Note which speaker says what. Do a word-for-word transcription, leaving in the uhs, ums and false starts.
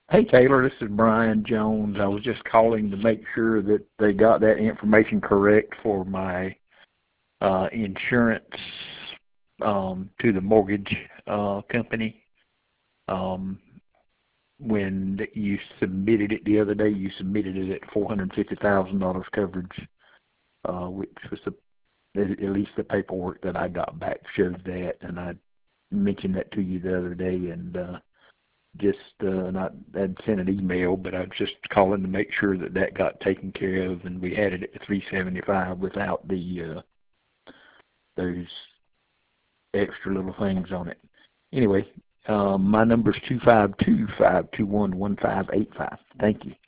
Speaker 1: Hey Taylor, this is Brian Jones. I was just calling to make sure that they got that information correct for my uh, insurance um, to the mortgage uh, company. Um, when you submitted it the other day, you submitted it at four hundred fifty thousand dollars coverage, uh, which was the, at least the paperwork that I got back showed that, and I mentioned that to you the other day, and uh, just uh, not I'd sent an email, but I was just calling to make sure that that got taken care of, and we had it at three seventy-five without the uh, those extra little things on it. Anyway, um, my number's two five two, five two one, one five eight five. Thank you.